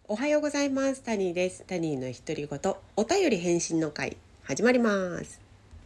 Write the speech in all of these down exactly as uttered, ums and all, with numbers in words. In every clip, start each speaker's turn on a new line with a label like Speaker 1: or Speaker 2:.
Speaker 1: おはようございます。タニーです。タニーの独り言、お便り返信の会始まります。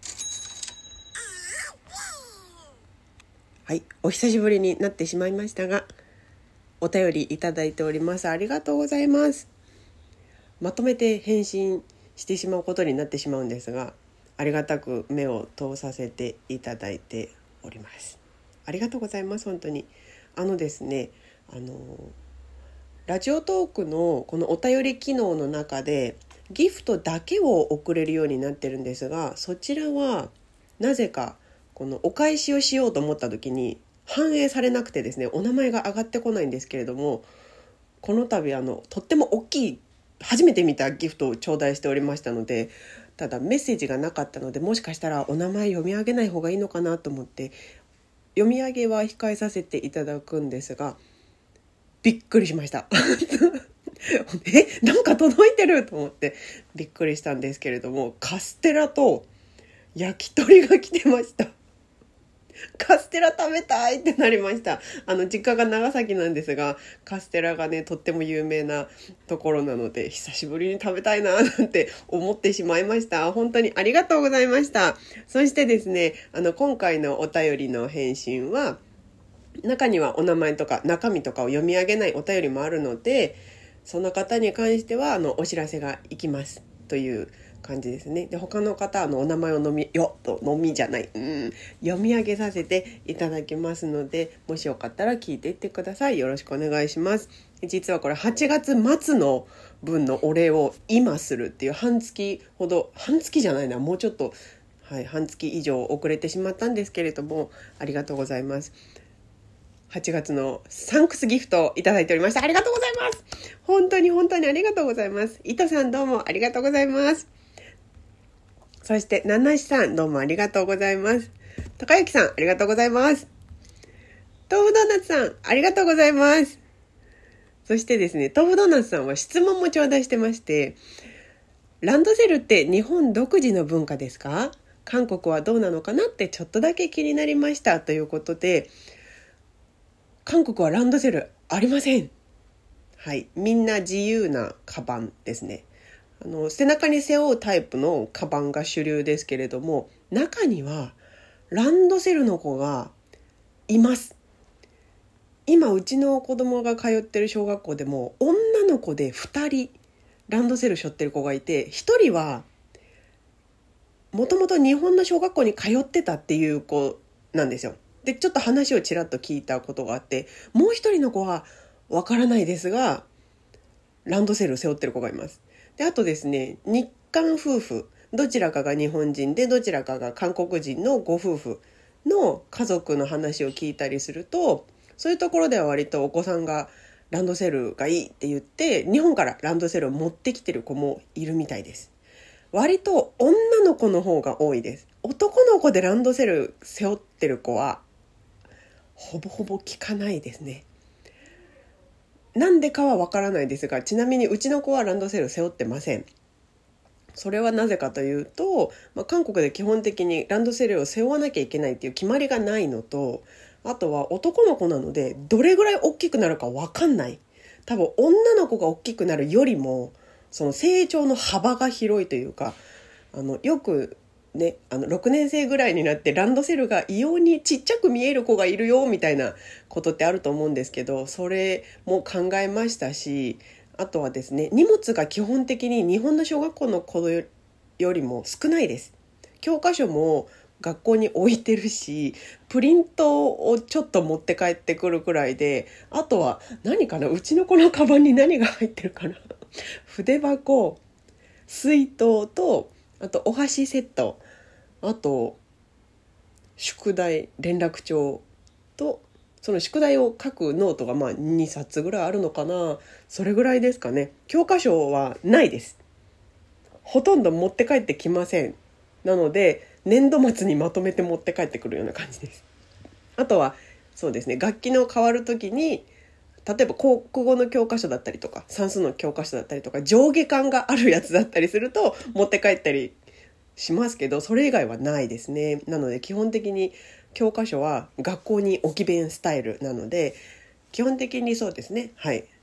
Speaker 1: はい、お久しぶりになってしまいましたが、お便りいただいております。ありがとうございます。まとめて返信してしまうことになってしまうんですが、ありがたく目を通させていただいております。ありがとうございます。本当にあのですねあのラジオトークのこのお便り機能の中でギフトだけを送れるようになってるんですが、そちらはなぜかこのお返しをしようと思った時に反映されなくてですね、お名前が上がってこないんですけれども、この度あのとっても大きい初めて見たギフトを頂戴しておりましたので、ただメッセージがなかったので、もしかしたらお名前読み上げない方がいいのかなと思って読み上げは控えさせていただくんですが、びっくりしましたえ、なんか届いてると思ってびっくりしたんですけれども、カステラと焼き鳥が来てました。カステラ食べたいってなりました。あの実家が長崎なんですが、カステラがねとっても有名なところなので、久しぶりに食べたいななんて思ってしまいました。本当にありがとうございました。そしてですね、あの今回のお便りの返信は、中にはお名前とか中身とかを読み上げないお便りもあるので、その方に関してはあのお知らせがいきますという感じですね。で、他の方のお名前を飲みよと飲みじゃない、うん、読み上げさせていただきますので、もしよかったら聞いていってください。よろしくお願いします。実はこれはちがつ末の分のお礼を今するっていう、半月ほど半月じゃないなもうちょっと、はい、半月以上遅れてしまったんですけれども、ありがとうございます。はちがつのサンクスギフトをいただいておりました。ありがとうございます。本当に本当にありがとうございます。伊藤さんどうもありがとうございます。そしてナナシさんどうもありがとうございます。高幸さんありがとうございます。豆腐ドーナツさんありがとうございます。そしてですね、豆腐ドーナツさんは質問も頂戴してまして、ランドセルって日本独自の文化ですか？韓国はどうなのかなってちょっとだけ気になりましたということで、韓国はランドセルありません。はい、みんな自由なカバンですね。あの背中に背負うタイプのカバンが主流ですけれども、中にはランドセルの子がいます。今うちの子供が通ってる小学校でも女の子でふたりランドセル背負ってる子がいて、ひとりはもともと日本の小学校に通ってたっていう子なんですよ。でちょっと話をちらっと聞いたことがあって、もう一人の子はわからないですがランドセルを背負ってる子がいます。であとですね、日韓夫婦、どちらかが日本人でどちらかが韓国人のご夫婦の家族の話を聞いたりすると、そういうところでは割とお子さんがランドセルがいいって言って日本からランドセルを持ってきてる子もいるみたいです。割と女の子の方が多いです。男の子でランドセル背負ってる子はほぼほぼ聞かないですね。なんでかはわからないですが、ちなみにうちの子はランドセル背負ってません。それはなぜかというと、まあ、韓国で基本的にランドセルを背負わなきゃいけないっていう決まりがないのと、あとは男の子なのでどれぐらい大きくなるかわかんない。多分女の子が大きくなるよりもその成長の幅が広いというか、あのよくね、あのろくねん生ぐらいになってランドセルが異様にちっちゃく見える子がいるよみたいなことってあると思うんですけど、それも考えましたし、あとはですね、荷物が基本的に日本の小学校の子よりも少ないです。教科書も学校に置いてるし、プリントをちょっと持って帰ってくるくらいで、あとは何かな、うちの子のカバンに何が入ってるかな筆箱、水筒と、あとお箸セット、あと宿題連絡帳と、その宿題を書くノートがまあにさつぐらいあるのかな、それぐらいですかね。教科書はないです。ほとんど持って帰ってきません。なので年度末にまとめて持って帰ってくるような感じです。あとはそうですね、楽器の変わる時に、例えば国語の教科書だったりとか算数の教科書だったりとか上下巻があるやつだったりすると持って帰ったりしますけど、それ以外はないですね。なので基本的に教科書は学校に置き弁スタイルなので、基本的にそうですね、はい、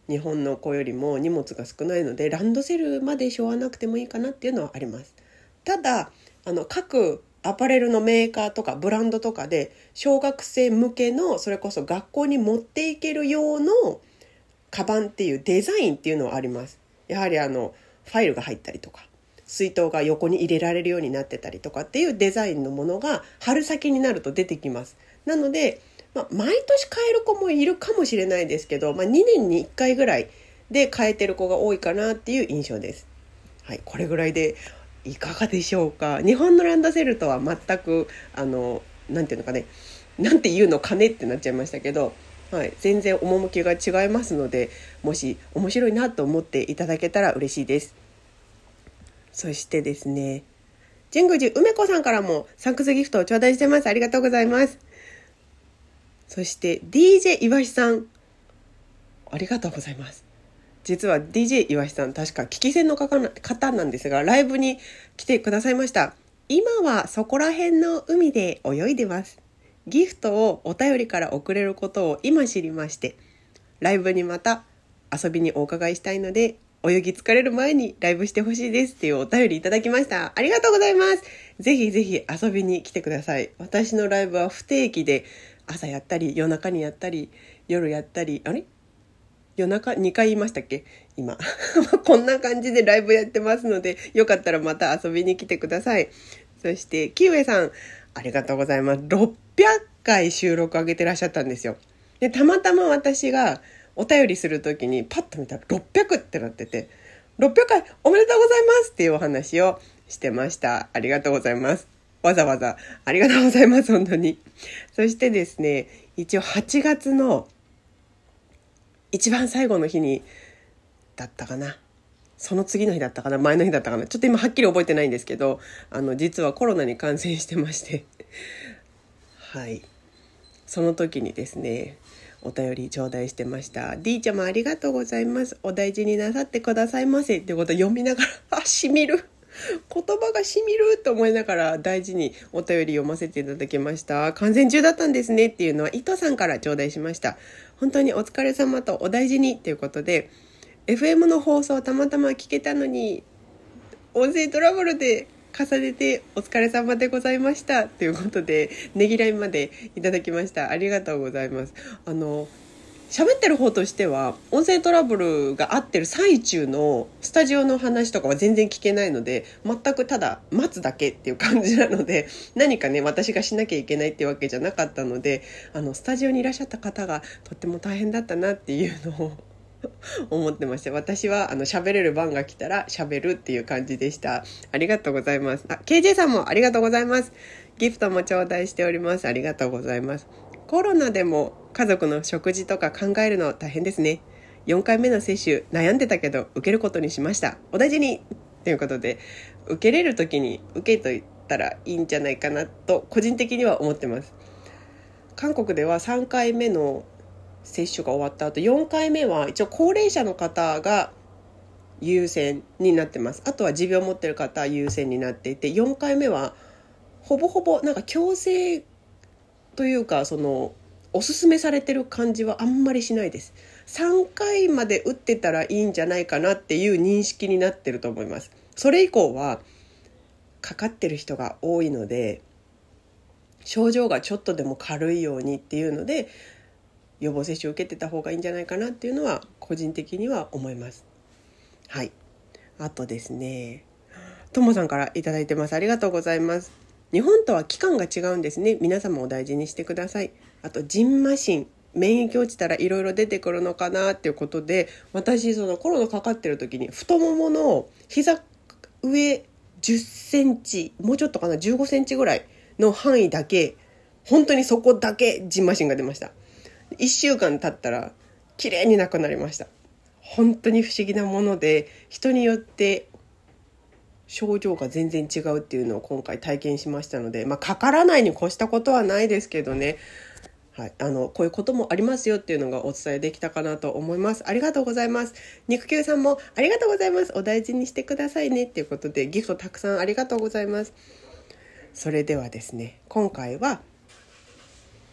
Speaker 1: 日本の子よりも荷物が少ないのでランドセルまで背負わなくてもいいかなっていうのはあります。ただあの各アパレルのメーカーとかブランドとかで小学生向けのそれこそ学校に持っていける用のカバンっていうデザインっていうのはあります。やはりあのファイルが入ったりとか水筒が横に入れられるようになってたりとかっていうデザインのものが春先になると出てきます。なので、まあ、毎年変える子もいるかもしれないですけど、まあ、にねんにいっかいぐらいで変えてる子が多いかなっていう印象です。はい、これぐらいでいかがでしょうか。日本のランドセルとは全くあのなんていうのかね、なんて言うのかねってなっちゃいましたけど、はい、全然趣が違いますので、もし面白いなと思っていただけたら嬉しいです。そしてですね、神宮寺梅子さんからもサンクスギフトを頂戴してます。ありがとうございます。そして ディージェー 岩井さん、ありがとうございます。実は ディージェー 岩井さん、確か聞き戦の方なんですが、ライブに来てくださいました。今はそこら辺の海で泳いでます。ギフトをお便りから送れることを今知りまして、ライブにまた遊びにお伺いしたいので、泳ぎ疲れる前にライブしてほしいですっていうお便りいただきました。ありがとうございます。ぜひぜひ遊びに来てください。私のライブは不定期で、朝やったり夜中にやったり夜やったり、あれ夜中にかい言いましたっけ今こんな感じでライブやってますので、よかったらまた遊びに来てください。そしてキウエさん、ありがとうございます。ろっぴゃっかい収録上げてらっしゃったんですよ。でたまたま私がお便りするときにパッと見たらろっぴゃくってなってて、ろっぴゃっかいおめでとうございますっていうお話をしてました。ありがとうございます。わざわざありがとうございます、本当に。そしてですね、一応はちがつの一番最後の日にだったかな、その次の日だったかな、前の日だったかな、ちょっと今はっきり覚えてないんですけど、あの実はコロナに感染してましてはい、その時にですねお便り頂戴してました。 D ちゃんもありがとうございます、お大事になさってくださいませってことを読みながらあ、しみる言葉がしみると思いながら大事にお便り読ませていただきました。感染中だったんですねっていうのは伊藤さんから頂戴しました。本当にお疲れ様とお大事にということで、 エフエム の放送たまたま聞けたのに音声トラブルで重ねてお疲れ様でございましたということでねぎらいまでいただきました。ありがとうございます。あの喋ってる方としては音声トラブルがあってる最中のスタジオの話とかは全然聞けないので、全くただ待つだけっていう感じなので、何かね私がしなきゃいけないっていうわけじゃなかったので、あのスタジオにいらっしゃった方がとっても大変だったなっていうのを思ってまして、私はあの喋れる番が来たら喋るっていう感じでした。ありがとうございます。あ、ケージェー さんもありがとうございます。ギフトも頂戴しております。ありがとうございます。コロナでも家族の食事とか考えるの大変ですね。よんかいめの接種悩んでたけど受けることにしました。お大事にということで、受けれる時に受けといたらいいんじゃないかなと個人的には思ってます。韓国ではさんかいめの接種が終わった後よんかいめは一応高齢者の方が優先になってます。あとは持病を持ってる方優先になっていて、よんかいめはほぼほぼなんか強制というか、そのおすすめされてる感じはあんまりしないです。さんかいまで打ってたらいいんじゃないかなっていう認識になってると思います。それ以降はかかってる人が多いので、症状がちょっとでも軽いようにっていうので予防接種を受けてた方がいいんじゃないかなっていうのは個人的には思います。はい。あとですね、ともさんからいただいてます。ありがとうございます。日本とは期間が違うんですね。皆様お大事にしてください。あとジンマシン、免疫落ちたらいろいろ出てくるのかなっていうことで、私そのコロナかかってる時に太ももの膝上じゅっセンチ、もうちょっとかな、じゅうごセンチぐらいの範囲だけ、本当にそこだけジンマシンが出ました。いっしゅうかん経ったら綺麗になくなりました。本当に不思議なもので、人によって症状が全然違うっていうのを今回体験しましたので、まあ、かからないに越したことはないですけどね、はい、あのこういうこともありますよっていうのがお伝えできたかなと思います。ありがとうございます。肉球さんもありがとうございます。お大事にしてくださいねっていうことでギフトたくさんありがとうございます。それではですね、今回は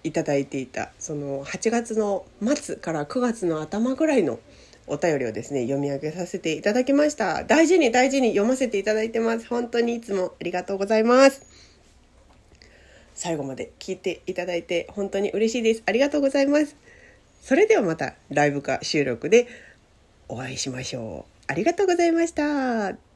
Speaker 1: いただいていたそのはちがつの末からくがつの頭ぐらいのお便りをですね読み上げさせていただきました。大事に大事に読ませていただいてます。本当にいつもありがとうございます。最後まで聞いていただいて本当に嬉しいです。ありがとうございます。それではまたライブか収録でお会いしましょう。ありがとうございました。